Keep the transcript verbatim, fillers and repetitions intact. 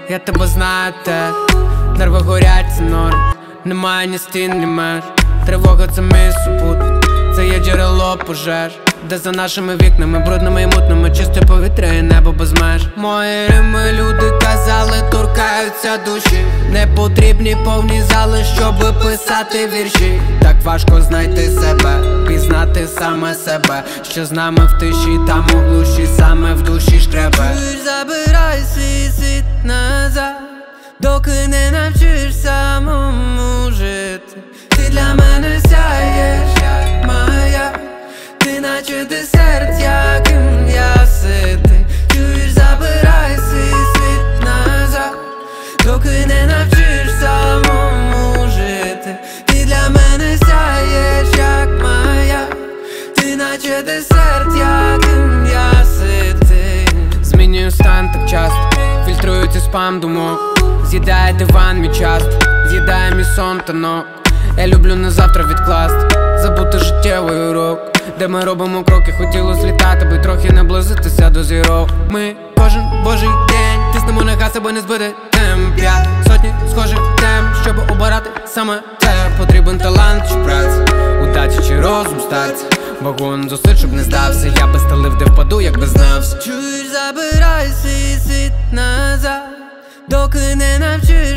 я тебе знаю, те нерви горять, це норм. Немає ні стін, ні меж. Тривога – це мій супутник, це є джерело пожеж, де за нашими вікнами брудними і мутними чисте повітря і небо без меж. Мої рими, люди казали, торкаються душі. Не потрібні повні зали, щоби писати вірші. Так важко знайти себе, пізнати саме себе. Що з нами в тиші, там у глуші, саме в душі шкребе. Чуєш, забирай свій світ назад, доки не навчиш самому жити. Ти для мене сяєш, як маяк, ти наче десерт, яким я ситий. Чуєш, забирай свій світ назад, доки не навчиш самому жити. Ти для мене сяєш, як маяк, ти наче десерт, яким я ситий. Змінюю стан так часто, фільтрується спам думок. З'їдає диван мій часто, з'їдає мій сон та ног. Я люблю на завтра відкласти, забути життєвий урок, де ми робимо кроки, хотіло злітати, би трохи наблизитися до зірок. Ми кожен божий день тиснемо на газ, аби не збити темп. Я сотні схожих тем, щоб обирати саме те. Потрібен талант чи праця, удача чи розум старця, вагон зусиль, щоб не здався. Я би стелив, де впаду, якби знався. Чуєш, забирай свій світ назад, доки не навчиш